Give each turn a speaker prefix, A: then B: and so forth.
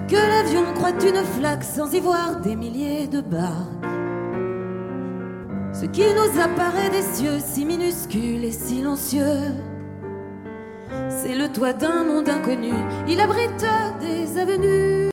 A: que l'avion croit une flaque sans y voir des milliers de barques. Ce qui nous apparaît des cieux si minuscule et silencieux, c'est le toit d'un monde inconnu, il abrite des avenues.